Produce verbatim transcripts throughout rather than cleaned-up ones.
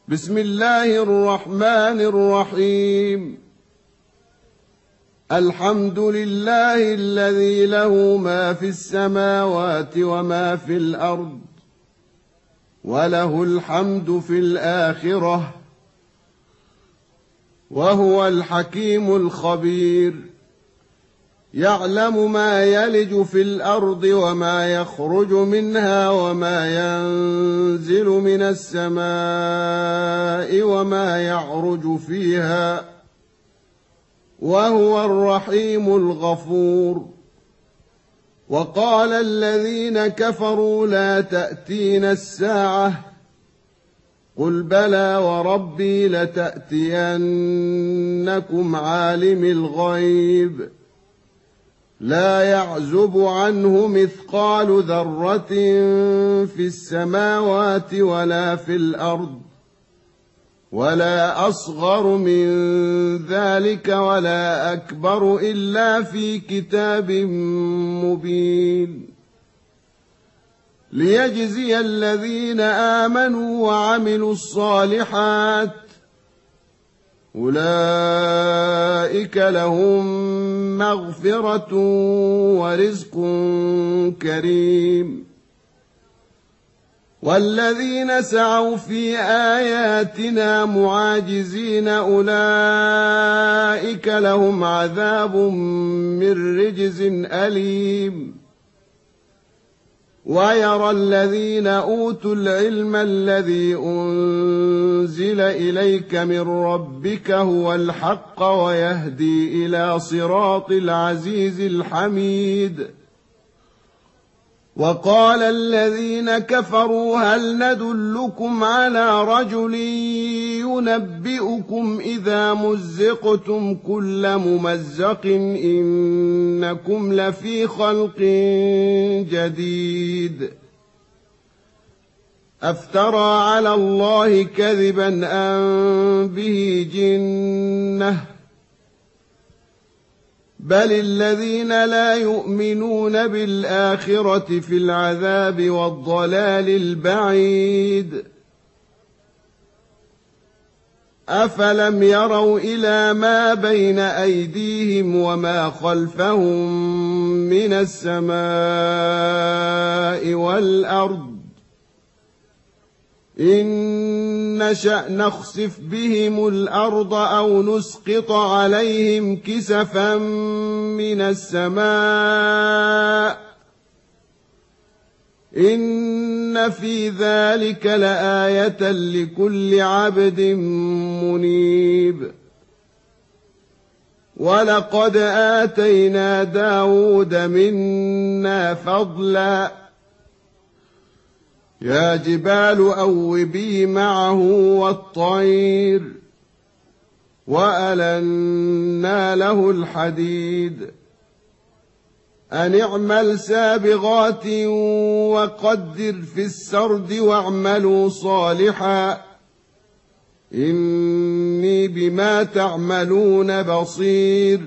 بسم الله الرحمن الرحيم. الحمد لله الذي له ما في السماوات وما في الأرض، وله الحمد في الآخرة، وهو الحكيم الخبير. يعلم ما يلج في الأرض وما يخرج منها وما ينزل من السماء وما يعرج فيها، وهو الرحيم الغفور. وقال الذين كفروا لا تأتينا الساعة، قل بلى وربي لتأتينكم عالم الغيب لا يعزب عنه مثقال ذرة في السماوات ولا في الأرض، ولا أصغر من ذلك ولا أكبر إلا في كتاب مبين، ليجزي الذين آمنوا وعملوا الصالحات أولئك لهم مغفرة ورزق كريم. والذين سعوا في آياتنا معاجزين أولئك لهم عذاب من رجز أليم. ويرى الذين أوتوا العلم الذي أنزل إليك من ربك هو الحق ويهدي إلى صراط العزيز الحميد. وقال الذين كفروا هل ندلكم على رجل ينبئكم إذا مزقتم كل ممزق إنكم لفي خلق جديد. أفترى على الله كذبا أم به جنة، بل الذين لا يؤمنون بالآخرة في العذاب والضلال البعيد. أفلم يروا إلى ما بين أيديهم وما خلفهم من السماء والأرض إن نشأ نخسف بهم الأرض أو نسقط عليهم كسفا من السماء إن في ذلك لآية لكل عبد منيب. ولقد آتينا داود منا فضلا يا جبال أوبي معه والطير وألنا له الحديد أن اعمل سابغات وقدر في السرد واعملوا صالحا إني بما تعملون بصير.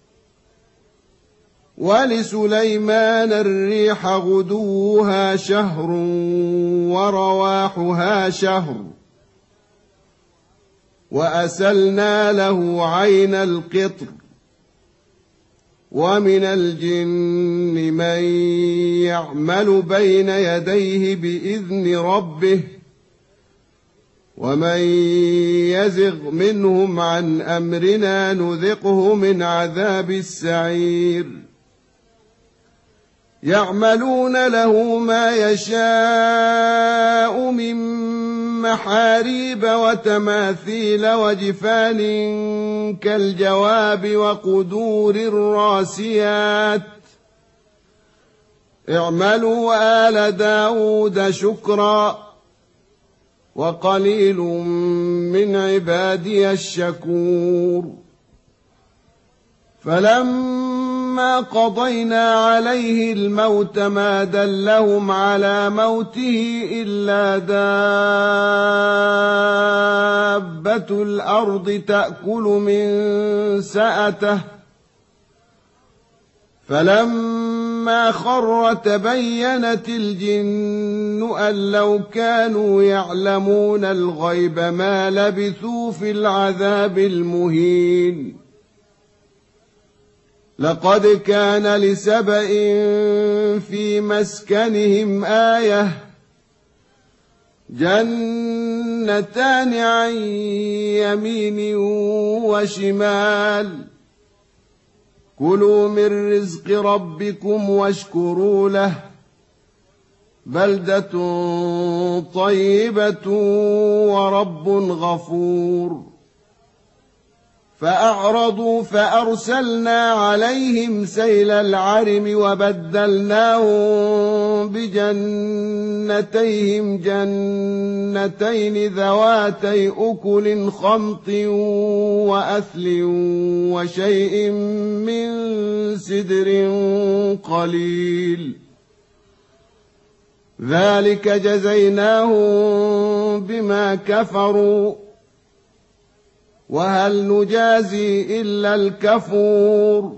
ولسليمان الريح غدوها شهر ورواحها شهر وأسلنا له عين القطر ومن الجن من يعمل بين يديه بإذن ربه ومن يزغ منهم عن أمرنا نذقه من عذاب السعير. يعملون له ما يشاء من محاريب وتماثيل وجفان كالجواب وقدور الراسيات اعملوا آل داود شكرا وقليل من عبادي الشكور. فلما قضينا عليه الموت ما دلهم على موته إلا دابة الأرض تأكل من سأته فلما خر تبينت الجن أن لو كانوا يعلمون الغيب ما لبثوا في العذاب المهين لقد كان لسبإ في مسكنهم آية جنتان عن يمين وشمال كلوا من رزق ربكم واشكروا له بلدة طيبة ورب غفور فأعرضوا فأرسلنا عليهم سيل العرم وبدلناهم بجنتيهم جنتين ذواتي أكل خمط وأثل وشيء من سدر قليل ذلك جزيناهم بما كفروا وهل نجازي إلا الكفور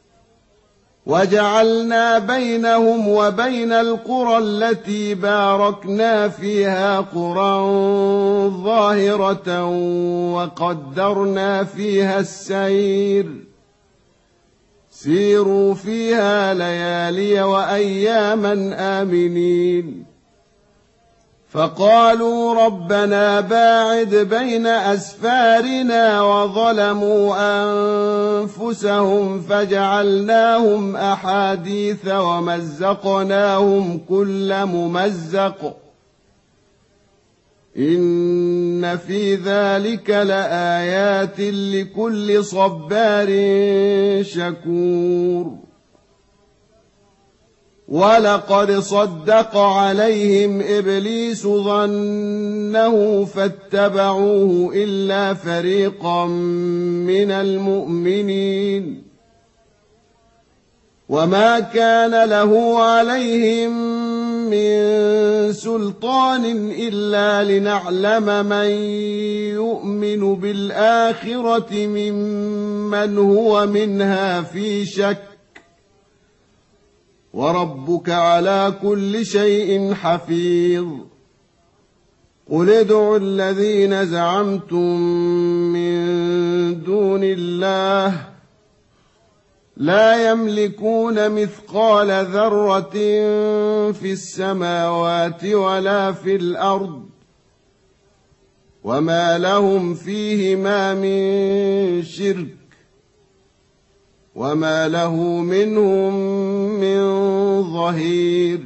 وجعلنا بينهم وبين القرى التي باركنا فيها قرى ظاهرة وقدرنا فيها السير سيروا فيها ليالي وأياما آمنين فقالوا ربنا باعد بين أسفارنا وظلموا أنفسهم فجعلناهم أحاديث ومزقناهم كل ممزق إن في ذلك لآيات لكل صبار شكور ولقد صدق عليهم إبليس ظنه فاتبعوه إلا فريقا من المؤمنين وما كان له عليهم من سلطان إلا لنعلم من يؤمن بالآخرة ممن هو منها في شك وربك على كل شيء حفيظ قل ادعوا الذين زعمتم من دون الله لا يملكون مثقال ذرة في السماوات ولا في الأرض وما لهم فيهما من شرك وما له منهم من ظهير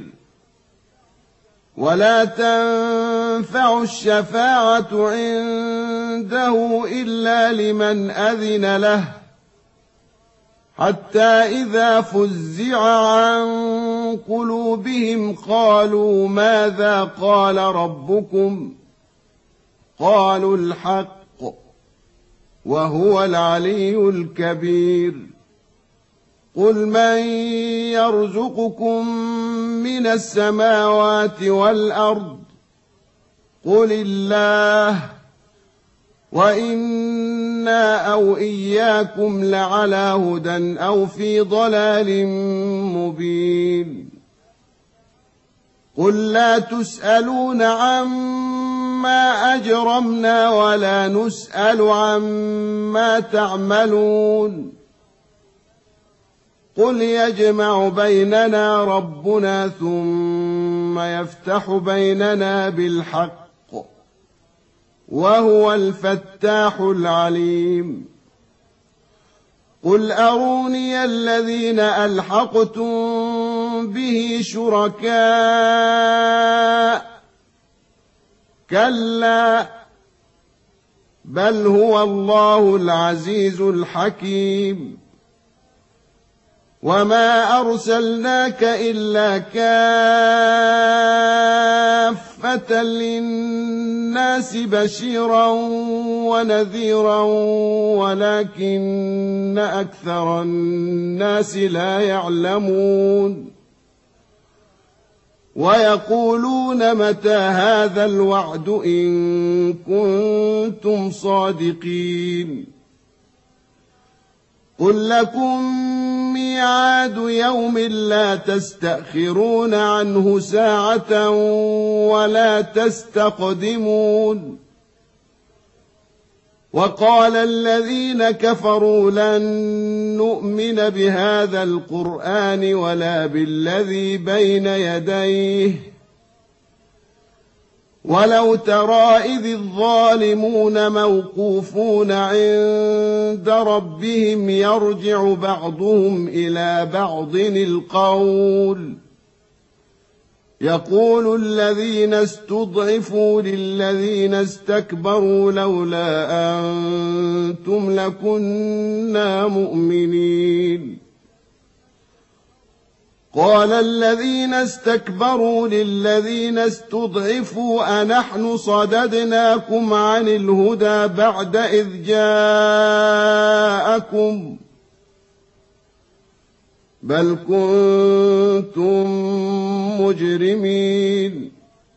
ولا تنفع الشفاعة عنده إلا لمن أذن له حتى إذا فزع عن قلوبهم قالوا ماذا قال ربكم قالوا الحق وهو العلي الكبير قل من يرزقكم من السماوات والأرض قل الله وإنا أو إياكم لعلى هدى أو في ضلال مبين قل لا تسألون عما أجرمنا ولا نسأل عما تعملون قل يجمع بيننا ربنا ثم يفتح بيننا بالحق وهو الفتاح العليم قل أروني الذين ألحقتم به شركاء كلا بل هو الله العزيز الحكيم وما أرسلناك إلا كافة للناس بشيرا ونذيرا ولكن أكثر الناس لا يعلمون ويقولون متى هذا الوعد إن كنتم صادقين قل لكم ميعاد يوم لا تستأخرون عنه ساعة ولا تستقدمون. وقال الذين كفروا لن نؤمن بهذا القرآن ولا بالذي بين يديه ولو ترى إذ الظالمون موقوفون عند ربهم يرجع بعضهم إلى بعض القول يقول الذين استضعفوا للذين استكبروا لولا أنتم لكنا مؤمنين. قال الذين استكبروا للذين استضعفوا أنحن صددناكم عن الهدى بعد إذ جاءكم بل كنتم مجرمين.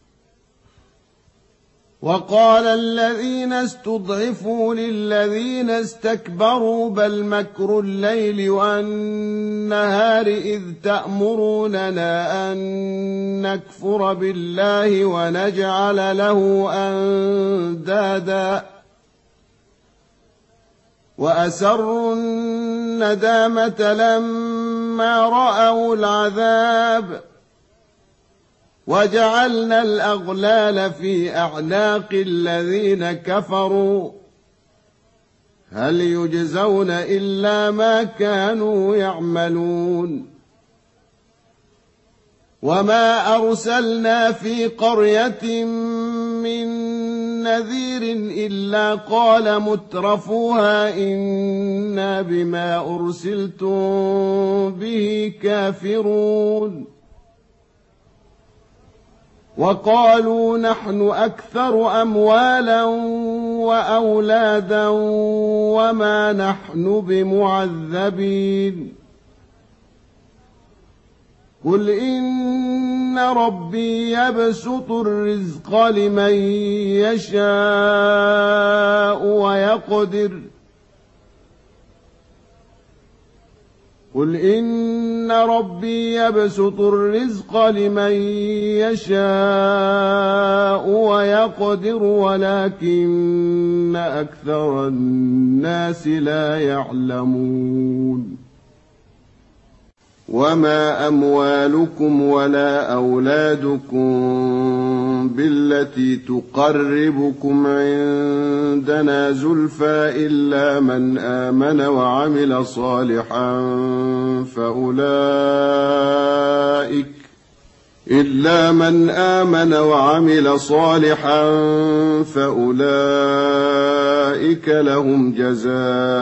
وقال الذين استضعفوا للذين استكبروا بل مكر الليل والنهار إذ تأمروننا أن نكفر بالله ونجعل له أندادا وأسروا الندامة لما رأوا العذاب وجعلنا الأغلال في أعناق الذين كفروا هل يجزون إلا ما كانوا يعملون. وما أرسلنا في قرية من نذير إلا قال مترفوها إنا بما أرسلتم به كافرون. وقالوا نحن أكثر أموالا وأولادا وما نحن بمعذبين. قل إن ربي يبسط الرزق لمن يشاء ويقدر قل إن ربي يبسط الرزق لمن يشاء ويقدر ولكن أكثر الناس لا يعلمون. وما أموالكم ولا أولادكم بالتي تقربكم عندنا زلفى إلا من آمن وعمل صالحا فأولئك إلا من آمن وعمل صالحا فأولئك لهم جزاء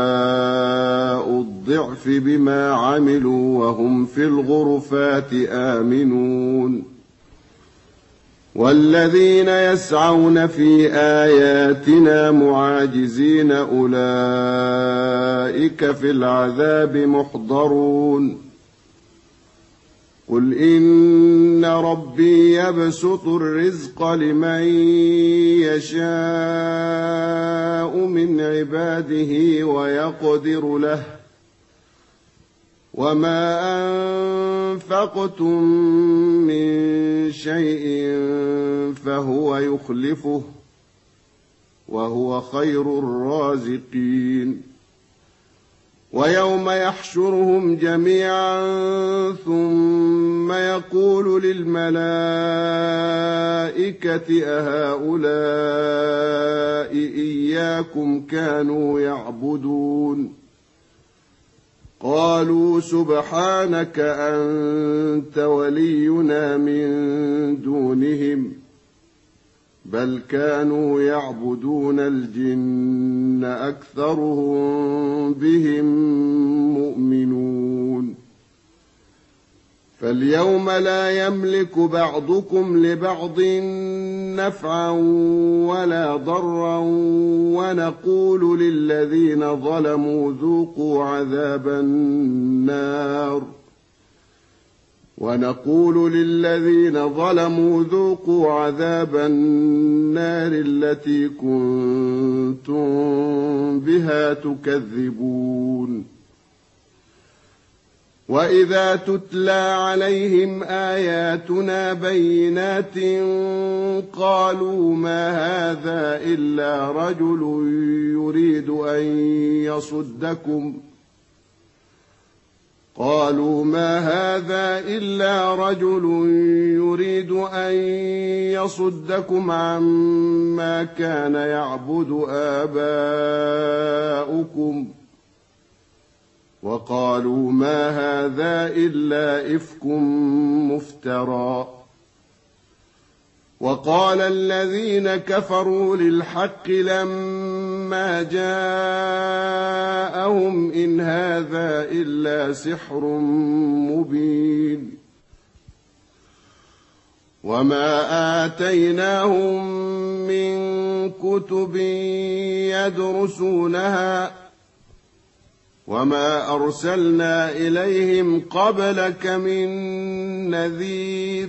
الضعف بما عملوا وهم في الغرفات آمنون. والذين يسعون في آياتنا معاجزين أولئك في العذاب محضرون. قل إن ربي يبسط الرزق لمن يشاء من عباده ويقدر له وما أنفقتم من شيء فهو يخلفه وهو خير الرازقين. ويوم يحشرهم جميعا ثم يقول للملائكة أهؤلاء إياكم كانوا يعبدون قالوا سبحانك أنت ولينا من دونهم بل كانوا يعبدون الجن أكثرهم بهم مؤمنون. فاليوم لا يملك بعضكم لبعض نفعا ولا ضرا ونقول للذين ظلموا ذوقوا عذاب النار ونقول للذين ظلموا ذوقوا عذاب النار التي كنتم بها تكذبون. وإذا تتلى عليهم آياتنا بينات قالوا ما هذا إلا رجل يريد أن يصدكم قالوا ما هذا إلا رجل يريد أن يصدكم عما كان يعبد آباؤكم وقالوا ما هذا إلا إفك مفترى وقال الذين كفروا للحق لما جاءهم إن هذا إلا سحر مبين وما آتيناهم من كتب يدرسونها وما أرسلنا إليهم قبلك من نذير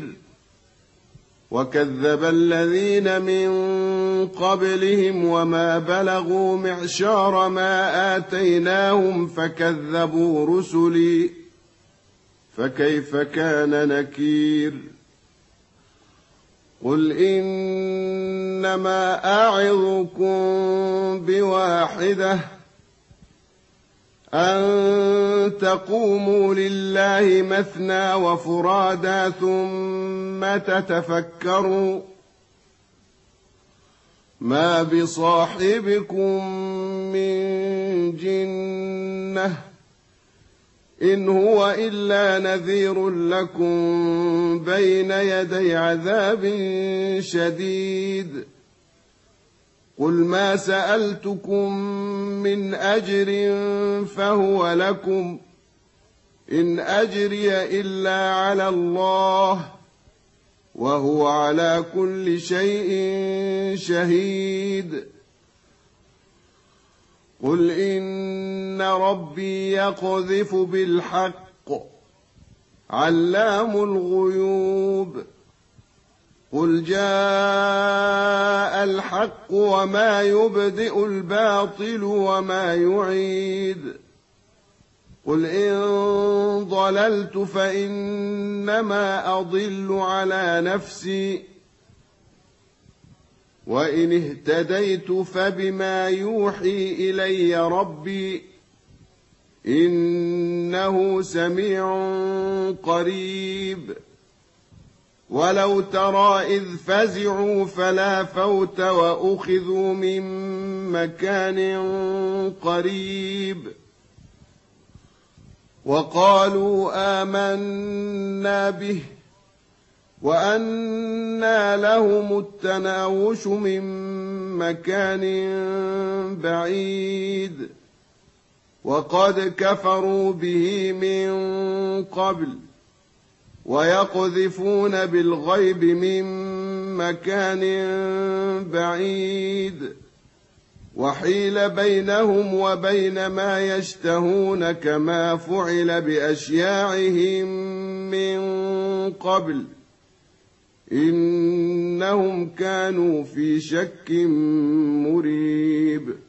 وكذب الذين من قبلهم وما بلغوا معشار ما آتيناهم فكذبوا رسلي فكيف كان نكير قل إنما أعظكم بواحدة أن تقوموا لله مثنى وفرادا ثم تتفكروا ما بصاحبكم من جنة إن هو إلا نذير لكم بين يدي عذاب شديد قل ما سألتكم من أجر فهو لكم إن أجري إلا على الله وهو على كل شيء شهيد قل إن ربي يقذف بالحق علام الغيوب قل جاء الحق وما يبدئ الباطل وما يعيد قل إن ضللت فإنما أضل على نفسي وإن اهتديت فبما يوحي إلي ربي إنه سميع قريب ولو ترى إذ فزعوا فلا فوت وأخذوا من مكان قريب وقالوا آمنا به وأنى لهم التناوش من مكان بعيد وقد كفروا به من قبل ويقذفون بالغيب من مكان بعيد وحيل بينهم وبين ما يشتهون كما فعل بأشياعهم من قبل إنهم كانوا في شك مريب